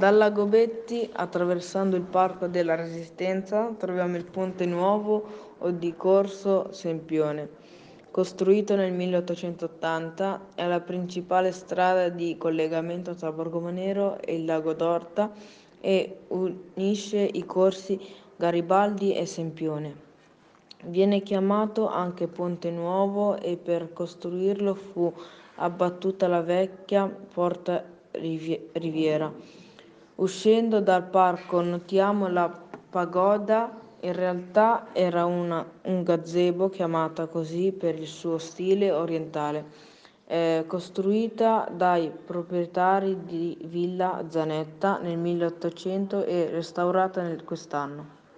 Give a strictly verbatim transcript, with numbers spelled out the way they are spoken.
Dalla Gobetti, attraversando il Parco della Resistenza, troviamo il Ponte Nuovo o di Corso Sempione. Costruito nel milleottocentottanta, è la principale strada di collegamento tra Borgomanero e il Lago d'Orta e unisce i corsi Garibaldi e Sempione. Viene chiamato anche Ponte Nuovo e per costruirlo fu abbattuta la vecchia Porta Riviera. Uscendo dal parco notiamo la pagoda, in realtà era una, un gazebo chiamata così per il suo stile orientale, eh, costruita dai proprietari di Villa Zanetta nel milleottocento e restaurata nel quest'anno.